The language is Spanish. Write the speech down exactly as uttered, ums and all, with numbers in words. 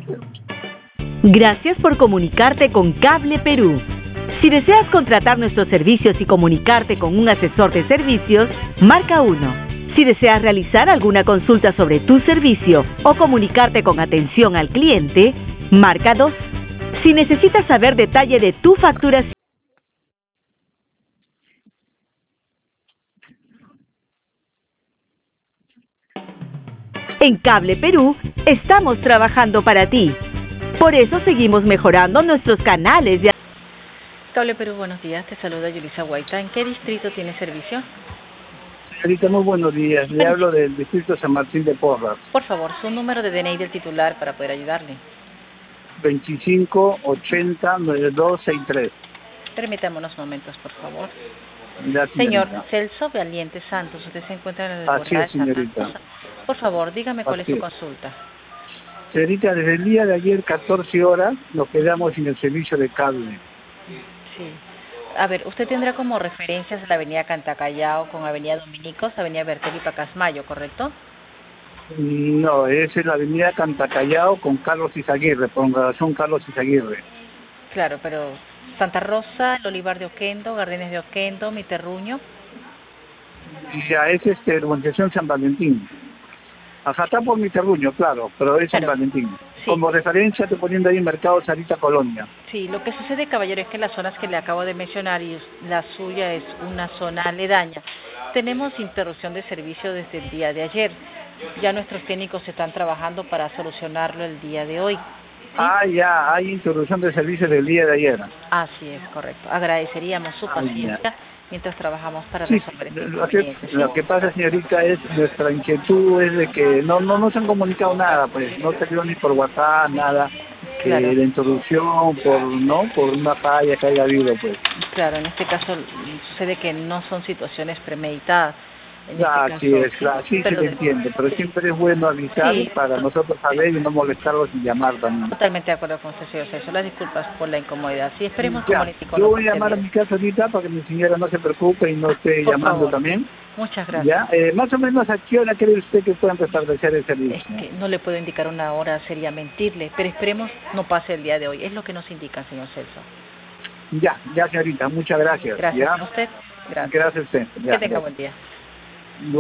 Gracias por comunicarte con Cable Perú. Si deseas contratar nuestros servicios y comunicarte con un asesor de servicios, marca uno. Si deseas realizar alguna consulta sobre tu servicio o comunicarte con atención al cliente, marca dos. Si necesitas saber detalle de tu facturación, en Cable Perú estamos trabajando para ti. Por eso seguimos mejorando nuestros canales de... Cable Perú, buenos días. Te saluda Yulisa Guaita. ¿En qué distrito tiene servicio? Señorita, muy buenos días. Le hablo del distrito San Martín de Porras. Por favor, su número de D N I del titular para poder ayudarle. veinticinco ochenta noventa y dos sesenta y tres. Permítame unos momentos, por favor. Gracias, Señor señorita. Celso Valiente Santos, usted se encuentra en el Así Borda es, de Santa señorita. Rosa. Por favor, dígame cuál Así es su es. consulta. Señorita, desde el día de ayer, catorce horas, nos quedamos sin el servicio de cable. Sí. A ver, usted tendrá como referencias la avenida Cantacallao con avenida Dominicos, avenida Bertel y Pacasmayo, ¿correcto? No, esa es la avenida Cantacallao con Carlos Izaguirre, prolongación Carlos Izaguirre. Claro, pero Santa Rosa, el Olivar de Oquendo, Jardines de Oquendo, Mi Terruño. Y ya es este, urbanización San Valentín. Ajá, está por mi terruño, claro, pero es San Claro. Valentín. Sí. Como referencia te poniendo ahí Mercado Sarita Colonia. Sí, lo que sucede, caballero, es que las zonas que le acabo de mencionar y la suya es una zona aledaña. Tenemos interrupción de servicio desde el día de ayer. Ya nuestros técnicos están trabajando para solucionarlo el día de hoy. ¿Sí? Ah, ya, hay interrupción de servicio del día de ayer. Así es, correcto. Agradeceríamos su Ah, paciencia ya. mientras trabajamos para Sí, resolver este lo que, inconveniente. ¿Sí? lo que pasa, señorita, es nuestra inquietud es de que no no nos han comunicado nada, pues no salió ni por WhatsApp, nada, Claro. eh, la introducción, por no por una falla que haya habido, pues. Claro, en este caso sucede que no son situaciones premeditadas. En Ah, este así caso, es, claro, sí, sí pero te de- entiendo, pero siempre es bueno avisar Sí. para nosotros saber y no molestarlos y llamar también. Totalmente de acuerdo con usted, señor Celso. Las disculpas por la incomodidad. Sí, esperemos Ya, comunicar con yo los voy a llamar a mi casa ahorita para que mi señora no se preocupe y no esté Por llamando favor. también. Muchas gracias. Ya, eh, más o menos a qué hora cree usted que puedan restablecer el Es servicio. que no le puedo indicar una hora, sería mentirle, pero esperemos no pase el día de hoy. Es lo que nos indica, señor Celso. Ya, ya señorita, muchas gracias. Gracias ¿Ya? a usted. Gracias. Gracias a usted. Ya. Que tenga buen día.